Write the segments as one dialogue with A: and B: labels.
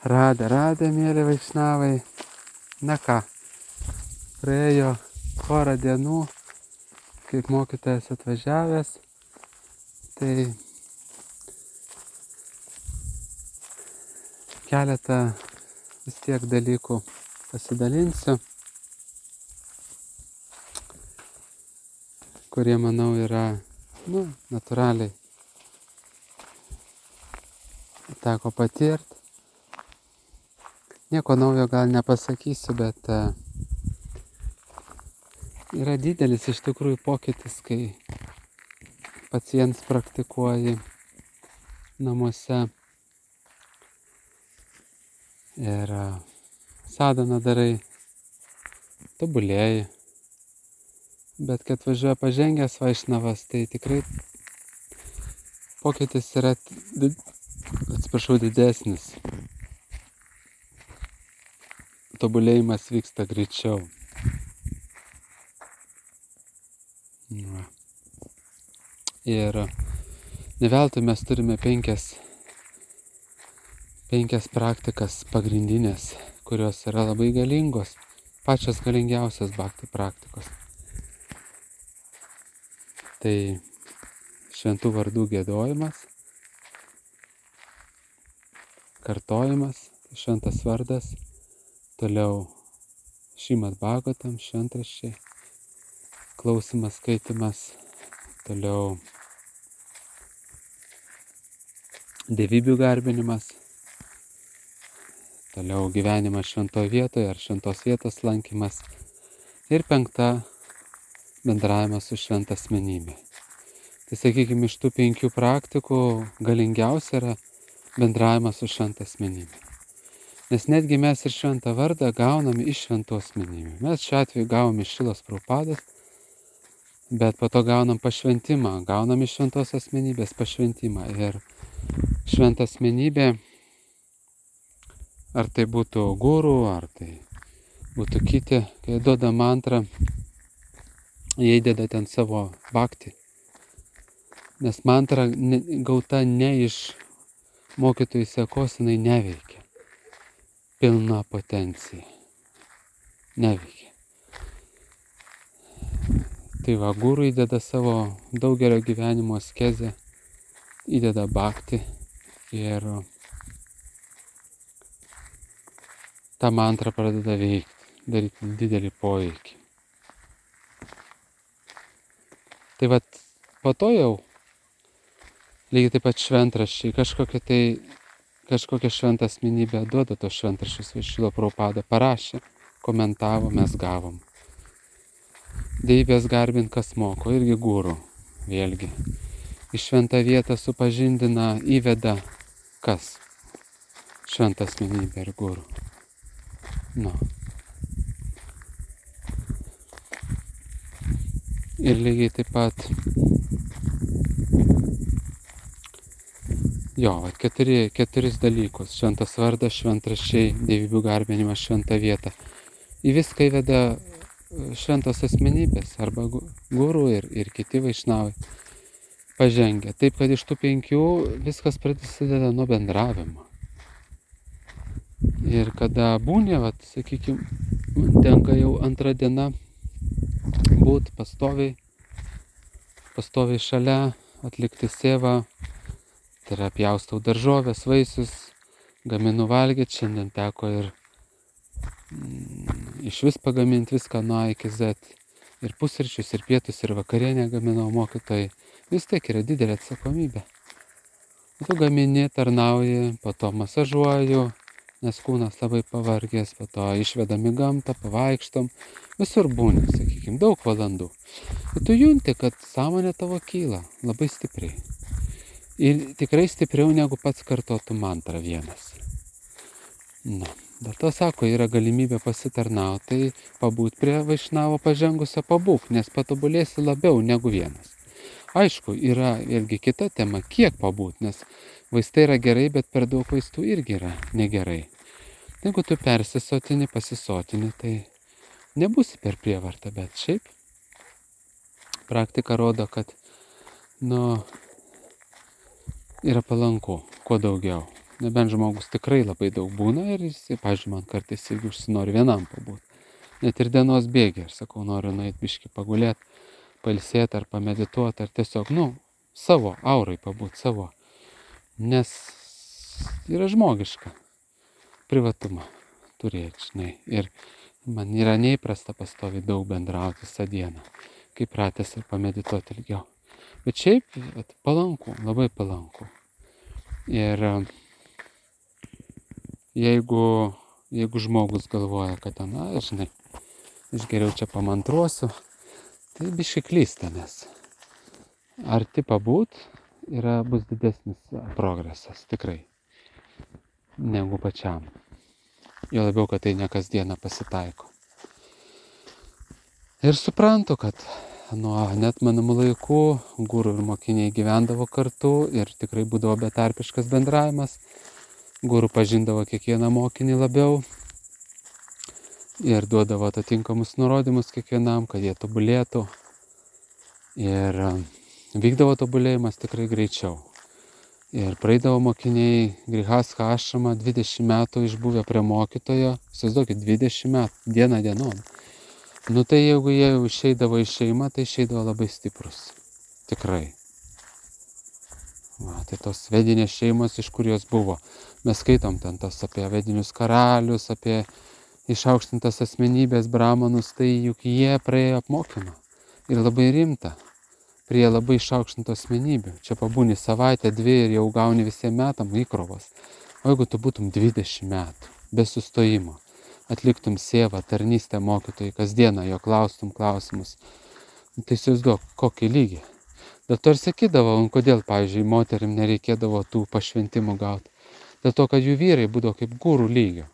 A: Radę, mėly vaišnavai. Na ką, praėjo porą dienų, kaip mokytojas atvažiavęs, tai keletą vis tiek dalykų pasidalinsiu, kurie, manau, yra, natūraliai teko patirti. Nieko naujo gal nepasakysiu, bet yra didelis iš tikrųjų pokytis, kai pats praktikuoji namuose ir sadhaną darai, tobulėji. Bet kai atvažiuoja pažengęs vaišnavas, tai tikrai pokytis yra, didesnis. Tobulėjimas vyksta greičiau. Ir ne veltui mes turime penkias praktikas pagrindinės, kurios yra labai galingos, pačios galingiausios bhakti praktikos. Tai šventų vardų giedojimas, kartojimas, šventas vardas, toliau Šrimad Bhagavatam, šventraščiai, klausimas, skaitimas, toliau dievybių garbinimas, toliau gyvenimas šventoje vietoje ar šventos vietos lankymas ir 5 bendravimas su šventa asmenybė. Tai sakykime, iš tų 5 praktikų galingiausia yra bendravimas su šventa asmenybė. Nes netgi mes ir šventą vardą gauname iš šventos asmenybės. Mes šiuo atveju gavom iš Šilos Prabhupados, bet po to gaunam pašventimą, gaunam iš šventos asmenybės pašventimą. Ir šventa asmenybė, ar tai būtų guru, ar tai būtų kiti, kai duoda mantrą, jie įdeda ten savo bhakti. Nes mantra gauta ne iš mokytojų sekos, jinai neveikia. Pilna potencija. Neveikia. Tai va, guru įdeda savo daugelio gyvenimo askezę, įdeda bhakti ir ta mantra pradeda veikti, daryti didelį poveikį. Tai va, po to jau lygiai taip pat šventraščiai, kažkokia šventa asmenybė duoda tos šventraščius, Šrila Prabhupada parašė, komentavo, mes gavom. Dievybės garbint kas moko, irgi guru, vėlgi. Į šventą vietą supažindina, įveda kas? Šventa asmenybė ir guru. Ir lygiai taip pat keturis dalykus. Šventas vardas, šventraščiai, dievybių garbinimas, šventa vieta. Į viską įveda šventos asmenybės arba guru ir kiti vaišnavai pažengia. Taip, kad iš tų 5 viskas prasideda nuo bendravimo. Ir kada būnė, sakykime, tenka jau 2 diena būti pastoviai šalia, atlikti sevą. Tai yra pjaustau daržovės, vaisius, gaminu valgyti, šiandien teko ir iš vis pagaminti viską nuo A iki Z. Ir pusryčius, ir pietus, ir vakarienę gaminau mokytojai. Vis tiek yra didelė atsakomybė. Tu gamini, tarnauji, po to masažuoju, nes kūnas labai pavargęs, po to išvedam į gamtą, pavaikštom, visur būni, sakykime, daug valandų. Ir tu junti, kad sąmonė tavo kyla labai stipriai. Ir tikrai stipriau negu pats kartotų mantrą vienas. Dėl to sako, yra galimybė pasitarnauti, tai pabūt prie vaišnavo pažengusio pabūk, nes patobulėsi labiau negu vienas. Aišku, yra irgi kita tema, kiek pabūt, nes vaistai yra gerai, bet per daug vaistų irgi yra negerai. Jeigu tu persisotini, pasisotini, tai nebūsi per prievartą, bet šiaip praktika rodo, kad yra palanku, kuo daugiau. Nebent žmogus tikrai labai daug būna ir jis, pavyzdžiui, man kartais irgi užsinori vienam pabūti. Net ir dienos bėgi, aš sakau, noriu nueit biškį pagulėti, pailsėti ar pamedituoti, ar tiesiog, savo aurai pabūti, savo. Nes yra žmogiška privatumą turėti, žinai. Ir man yra neįprasta pastoviai daug bendrauti visą dieną, kai pratęs ir pamedituoti ilgiau. Bet šiaip palanku, labai palanku. Ir jeigu žmogus galvoja, kad žinai, aš geriau čia pamantruosiu, tai biškai klysta, nes arti pabūt bus didesnis progresas, tikrai, negu pačiam. Jo labiau, kad tai ne kasdieną pasitaiko. Ir suprantu, kad nuo neatmenamų laikų guru ir mokiniai gyvendavo kartu ir tikrai būdavo betarpiškas bendravimas. Guru pažindavo kiekvieną mokinį labiau ir duodavo atitinkamus nurodymus kiekvienam, kad jie tobulėtų. Ir vykdavo tobulėjimas tikrai greičiau. Ir praeidavo mokiniai Grihastha ašramą 20 metų išbuvę prie mokytojo. Įsivaizduokit, 20 metų, diena dienon. Tai jeigu jie jau išeidavo į šeimą, tai išeidavo labai stiprus. Tikrai. Tai tos vedinės šeimos, iš kur jos buvo. Mes skaitom ten tos apie vedinius karalius, apie išaukštintas asmenybės brahmanus, tai juk jie praėjo apmokymą. Ir labai rimta. Prie labai išaukštintų asmenybių. Čia pabūni savaitę, 2 ir jau gauni visiems metam įkrovas. O jeigu tu būtum 20 metų, be sustojimo, atliktum sėvą, tarnystę mokytojai, kasdieną jo klaustum klausimus, tai įsivaizduok, kokį lygį. Dėl to ir sakydavo, kodėl, pavyzdžiui, moterim nereikėdavo tų pašventimų gauti. Dėl to, kad jų vyrai būdavo kaip gurų lygio.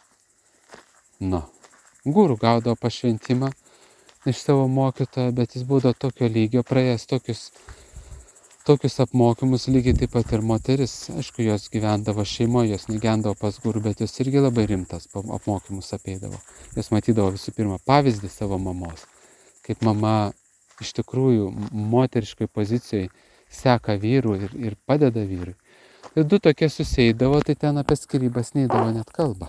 A: Gurų gaudavo pašventimą iš savo mokytojo, bet jis būdavo tokio lygio, praėjęs tokius apmokymus, lygiai taip pat ir moteris. Aišku, jos gyvendavo šeimoje, jos negendavo pas gurų, bet jos irgi labai rimtas apmokymus apeidavo. Jos matydavo visų pirma pavyzdį savo mamos, kaip mama iš tikrųjų moteriškai pozicijoje seka vyrų ir padeda vyrui. Ir 2 tokie susieidavo, tai ten apie skyrybas neįdavo net kalbą.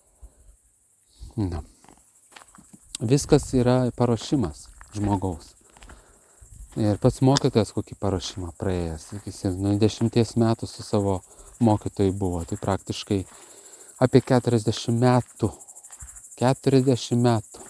A: Viskas yra paruošimas žmogaus. Ir pats mokytojas kokį paruošimą praėjęs, sakysim, 10 metų su savo mokytojai buvo, tai praktiškai apie 40 metų. 40 metų.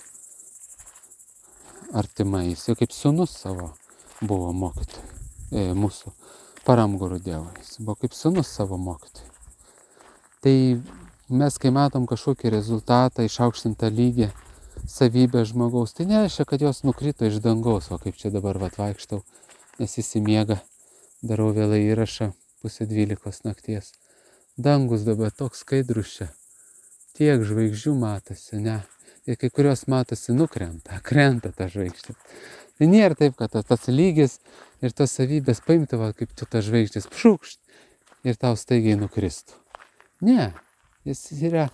A: Artimai, jis jau kaip sūnus savo buvo mokytojai, mūsų paramgurų Dievui, jis buvo kaip sūnus savo mokytojai. Tai mes, kai matom kažkokį rezultatą, išaukštintą lygį, savybę žmogaus, tai nereiškia, kad jos nukrito iš dangaus, o kaip čia dabar vaikštau, nes įsimiega, darau vėlai įrašą, 11:30 nakties. Dangus dabar toks skaidrus čia, tiek žvaigždžių matosi, ne? Ir kai kurios matosi krenta ta žvaigždė. Tai nėra taip, kad tas lygis ir tos savybės paimtavo, kaip čia tas žvaigždės pšukšt ir tau staigiai nukristų. Ne, jis yra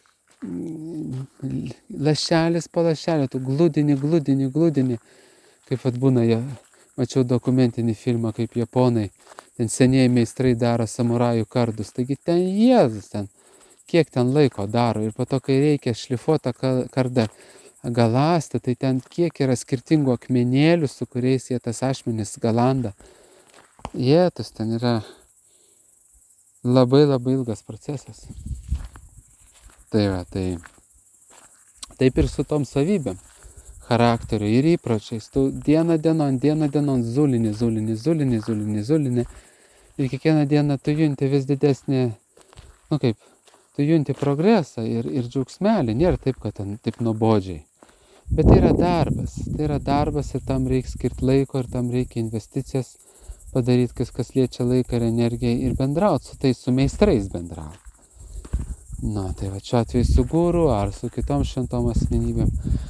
A: lašelis po lašelio, tu gludini, kaip būna, mačiau dokumentinį filmą, kaip japonai, ten senieji meistrai daro samurajų kardus, taigi ten Jėzus ten, kiek ten laiko daro ir po to, kai reikia šlifuotą kardą galąsti, tai ten kiek yra skirtingų akmenėlių, su kuriais jie tas ašmenis galanda. Jėtus, ten yra labai ilgas procesas. Tai taip ir su tom savybėm, charakteriu ir įpročiais. Tu dieną dienon zulini. Ir kiekvieną dieną tu junti vis didesnį, tu junti progresą ir džiaugsmelį. Nėra taip, kad ten taip nuobodžiai. Bet tai yra darbas ir tam reikia skirti laiko ir tam reikia investicijas padaryti, kas liečia laiką ir energiją ir bendrauti su meistrais bendrauti. Tai va šiuo atveju su guru ar su kitom šventom asmenybėm.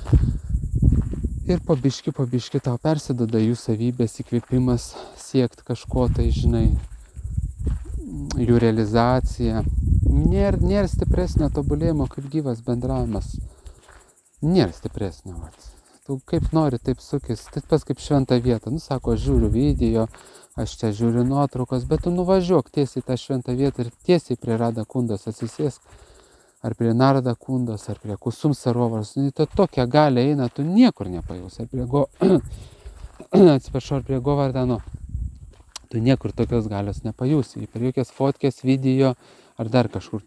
A: Ir po biškį tau persiduoda jų savybės, įkvėpimas, siekti kažko, tai žinai, jų realizacija. Nėra stipresnio tobulėjimo kaip gyvas bendravimas. Nėra stipresnio. tu kaip nori, taip sukis, taip pas kaip šventą vietą. Nu, sako, aš žiūriu video, aš čia žiūriu nuotraukos, bet tu nuvažiuok tiesiai tą šventą vietą ir tiesiai prie Rada Kundos atsisėsk, ar prie Narada Kundos, ar prie Kusum Sarovars. Nu, to tokia galia eina, tu niekur nepajaus, ar prie atsiprašau, ar prie Govardano. Tu niekur tokios galios nepajusi, per jokias fotkės, video ar dar kažkur.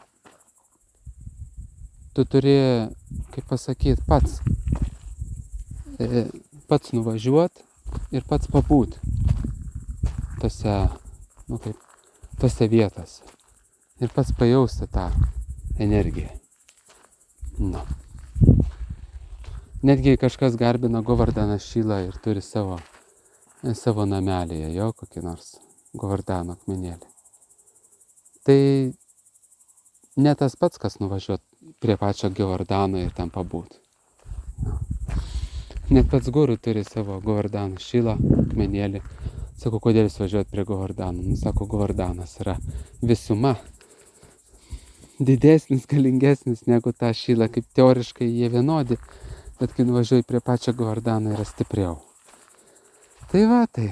A: Tu turi, kaip pasakyti, pats nuvažiuot ir pats pabūt tose, nu kaip, tose vietose. Ir pats pajausti tą energiją. Nu. Netgi kažkas garbina Govardaną Šilą ir turi savo namelėje, jo, kokį nors Govardano akmenėlį. Tai ne tas pats, kas nuvažiuot prie pačio Govardano ir ten pabūt. Net pats guru turi savo Govardano Šilą akmenėlį. Sako, kodėl jūs važiuot prie Govardano? Nu, sako, Govardanas yra visuma didesnis, galingesnis negu tą Šilą, kaip teoriškai jie vienodi, bet kai nuvažiuoji prie pačio Govardano yra stipriau. Tai va, tai.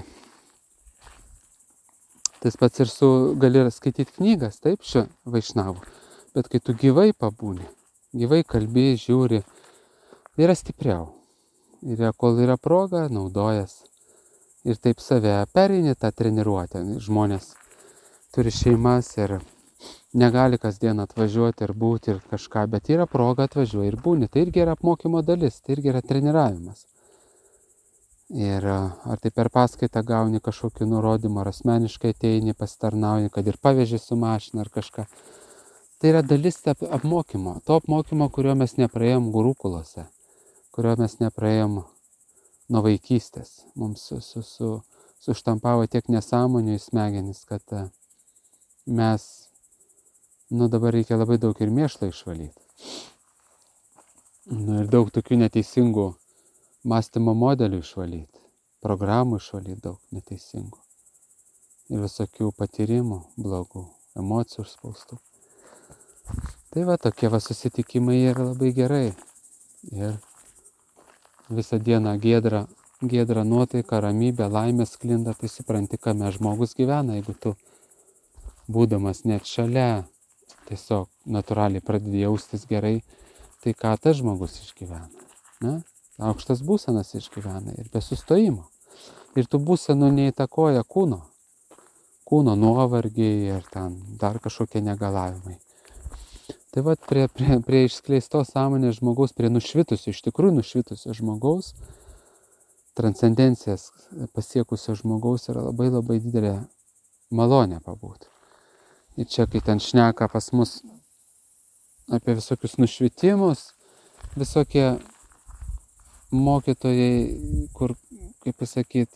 A: Tas pats ir gali skaityti knygas, taip, šio vaišnavų, bet kai tu gyvai pabūni, gyvai kalbi, žiūri, yra stipriau. Ir kol yra proga, naudojas. Ir taip save pereini tą treniruotę. Žmonės turi šeimas ir negali kasdien atvažiuoti ir būti ir kažką, bet yra proga atvažiuoji ir būni. Tai irgi yra apmokymo dalis, tai irgi yra treniravimas. Ir ar tai per paskaitą gauni kažkokį nurodymą, ar asmeniškai ateini, pasitarnauji, kad ir paveži su mašina ar kažką. Tai yra dalis apmokymo. To apmokymo, kurio mes nepraėjom gurukulose, kurio mes nepraėjom nuo vaikystės. Mums suštampavo tiek nesąmonių į smegenis, kad mes, dabar reikia labai daug ir mėšlo išvalyti. Ir daug tokių neteisingų mąstymo modelių išvalyti, programų išvalyti daug neteisingų. Ir visokių patyrimų, blogų, emocijų užspaustų. Tai va, tokie susitikimai yra labai gerai. Ir visą dieną giedra nuotaika, ramybė, laimė sklinda, tai supranti, kame žmogus gyvena. Jeigu tu, būdamas net šalia, tiesiog natūraliai pradedi jaustis gerai, tai ką tas žmogus išgyvena? Ne? Aukštas būsenas išgyvena ir be sustojimo. Ir tų būsenų neįtakoja kūno nuovargiai ir ten dar kažkokie negalavimai. Tai va, prie išskleistos sąmonės žmogaus, prie iš tikrųjų nušvitusio žmogaus, transcendencijas pasiekusio žmogaus yra labai labai didelė malonė pabūt. Ir čia, kai ten šneka pas mus apie visokius nušvitimus, visokie mokytojai, kur, kaip pasakyti,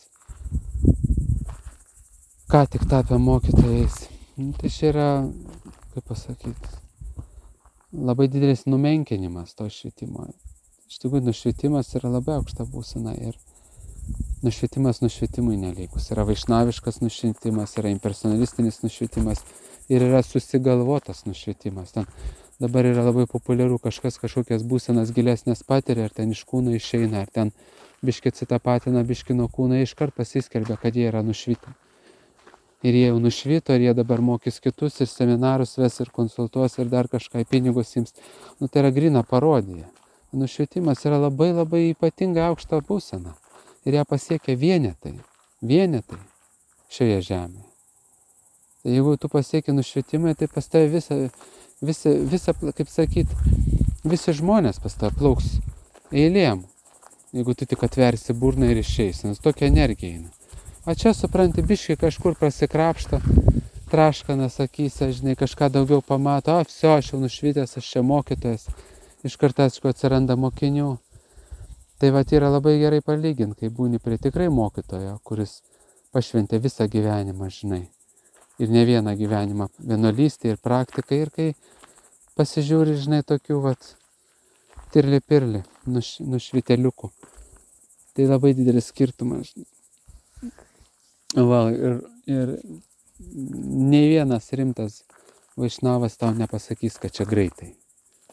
A: ką tik tapę mokytojais, tai čia yra, kaip pasakyti, labai didelis numenkinimas to švietimo. Iš tikrųjų, nušvitimas yra labai aukšta būsena ir nušvitimas nušvitimui nelygus. Yra vaišnaviškas nušvitimas, yra impersonalistinis nušvitimas ir yra susigalvotas nušvitimas. Ten dabar yra labai populiaru kažkokias būsenas gilesnės patiria, ar ten iš kūno išeina, ar ten biškį atsitapatina biškį nuo kūno, iškart pasiskelbia, kad jie yra nušvitę. Ir jie jau nušvito, ir jie dabar mokys kitus, ir seminarus ves, ir konsultuos, ir dar kažką pinigus ims. Tai yra grina parodija. Nušvitimas yra labai labai ypatinga aukšta būsena. Ir ją pasiekia vienetai šioje žemėje. Tai jeigu tu pasieki nušvitimą, tai pas tave visa, kaip sakyt, visi žmonės pas tave plauks eilėm. Jeigu tu tik atversi burną ir išeisi, nes tokia energija eina. O čia, supranti, biškai kažkur prasikrapšta, traškana sakysi, žinai, kažką daugiau pamato, viso, aš jau nušvitęs, aš čia mokytojas, iš karto atsiranda mokinių. Tai va, yra labai gerai palyginti, kai būni prie tikrai mokytojo, kuris pašventė visą gyvenimą, žinai. Ir ne vieną gyvenimą, vienuolystė ir praktika, ir kai pasižiūri, žinai, tokių, vat, tirli-pirli, nušviteliukų. Tai labai didelis skirtumas, žinai. Va, ir nei vienas rimtas vaišnavas tau nepasakys, kad čia greitai.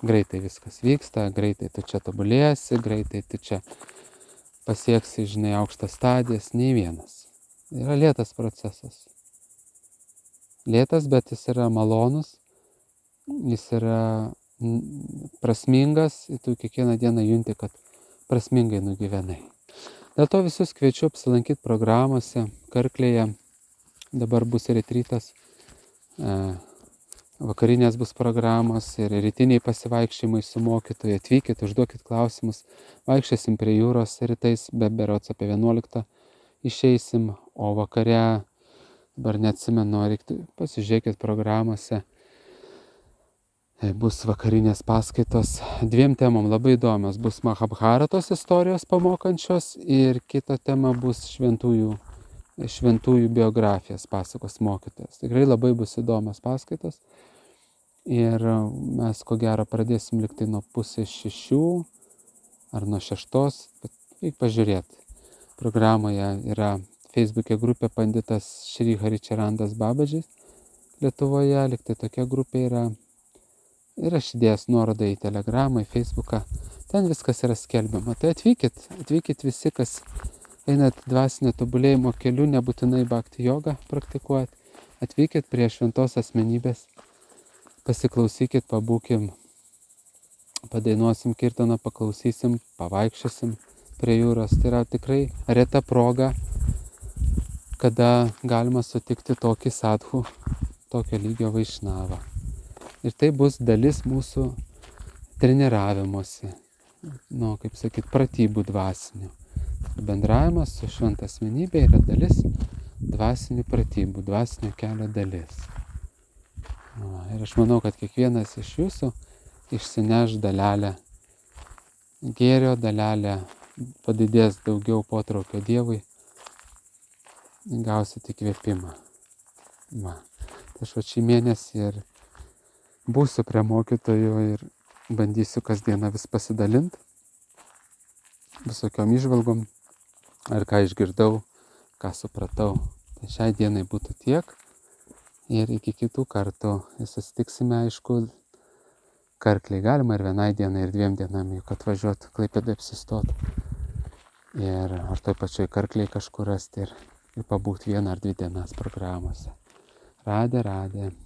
A: greitai viskas vyksta, greitai tu čia tobulėsi, greitai tu čia pasieksi, žinai, aukštas stadijas, nei vienas. Yra lėtas procesas. Lėtas, bet jis yra malonus, jis yra prasmingas, ir tu kiekvieną dieną junti, kad prasmingai nugyvenai. Dėl to visus kviečiu apsilankyti programuose, Karklėje. Dabar bus retrytas, vakarinės bus programos ir rytiniai pasivaikščiojimai su mokytoju. Atvykit, užduokit klausimus, vaikščiosim prie jūros rytais, berods apie 11 išeisim, o vakare, dabar neatsimenu, pasižiūrėkit programuose. Bus vakarinės paskaitos 2 temom labai įdomios. Bus Mahabharatos istorijos pamokančios ir kita tema bus šventųjų biografijas pasakos mokytojas. Tikrai labai bus įdomios paskaitos. Ir mes ko gero pradėsim liktai nuo 5:30 ar nuo 6, bet reikia pažiūrėti. Programoje yra Facebook'e grupė Panditas Šri Haričarandas Babadžis Lietuvoje, liktai tokia grupė yra. Ir aš įdėjęs nuorodą į Telegramą, į Facebooką, ten viskas yra skelbiama. Tai atvykit visi, kas einat dvasinio tobulėjimo keliu, nebūtinai bhakti jogą praktikuojat, atvykit prie šventos asmenybės, pasiklausykit, pabūkim, padainuosim kirtaną, paklausysim, pavaikščiosim prie jūros. Tai yra tikrai reta proga, kada galima sutikti tokį sadhų, tokio lygio vaišnavą. Ir tai bus dalis mūsų treniravimosi, kaip sakyt, pratybų dvasinių. Bendravimas su šventa asmenybė yra dalis dvasinių pratybų, dvasinio kelio dalis. Ir aš manau, kad kiekvienas iš jūsų išsineš dalelę gėrio, dalelę padidės daugiau potraukio Dievui, gausit įkvėpimą. Tai aš šį mėnesį ir būsiu prie mokytojų ir bandysiu kasdieną vis pasidalinti visokiom įžvalgom, ar ką išgirdau, ką supratau. Tai šiai dienai būtų tiek ir iki kitų kartų. Ir susitiksime, aišku, Karklėj. Galima ir vienai dienai, ir 2 dienam, juk atvažiuoti, Klaipėdoje apsistoti. Ir ar toj pačioj Karklėj kažkur rasti ir pabūti 1 ar 2 dienas programuose. Radė.